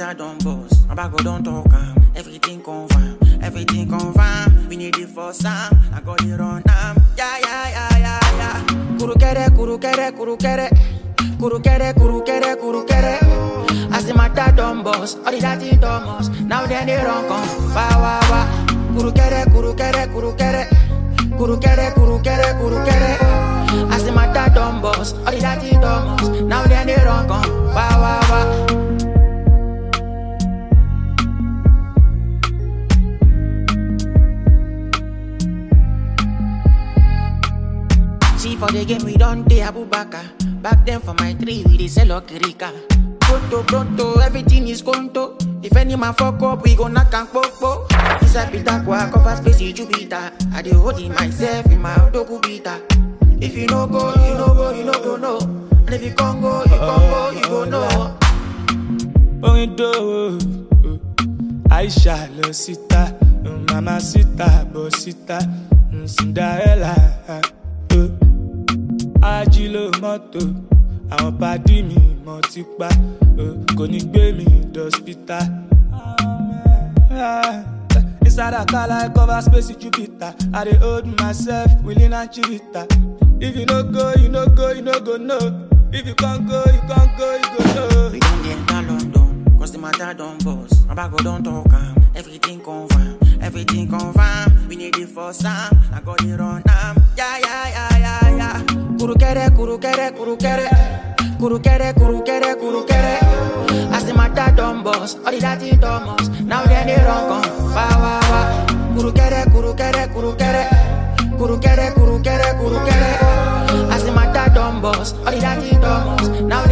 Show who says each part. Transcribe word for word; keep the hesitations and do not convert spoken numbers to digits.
Speaker 1: matter don't boss. My back go don't talk am. Everything confirm, everything confirm. We need it for some. I got it on am. Yeah, yeah, yeah, yeah, yeah. Kuru kere, kuru kere, kuru kere. Kuru kere, kuru kere, kuru kere. As the matter don't boss, all the dirty Thomas. Now then they run come. Wa wa wa. Kuru kere, kuru kere, kuru kere. Kuru kere, kuru kere, kuru kere. As the matter don't boss, all the dirty Thomas. Now then they run come. Wa wa wa. See for the game we don't dey Abubakar. Back then for my three we dey sell okirika. Pronto, pronto, everything is conto. If any man fuck up, we go knock and popo. Inside Pitaqua, cover space in Jupiter. I dey hold it myself in my Odogu Bita. If you no go, you no go, you no go no. And if you can't go, you can't go, you go no.
Speaker 2: Oindo, Aisha Losita, Mama Sita, Bosita, Cinderella. Ajilo moto, àwọn pàdí mi mọ̀ ti pa, kò ní gbé mi dọ́spítà. Inside a car like cover space in Jupiter. I dey hold myself, willing and chivita. If you no go, you no go, you no go no. If you can't go, you can't go, you go no.
Speaker 1: We don't enter London, cause the matter don't boss. My back go don't talk am. Everything confirm, everything confirm. We need it for some. I got it on am. Yeah, yeah, yeah, yeah, yeah. Kuru kere, kuru kere, kuru kere. Kuru kere, kuru kere, kuru kere. As the matter don't boss, all the dirty Thomas. Now then they run come. Wa wa wa. Kuru kere, kuru kere, kuru kere. Kuru kere, kuru kere, kuru kere. As the matter don't boss, all the dirty Thomas. Now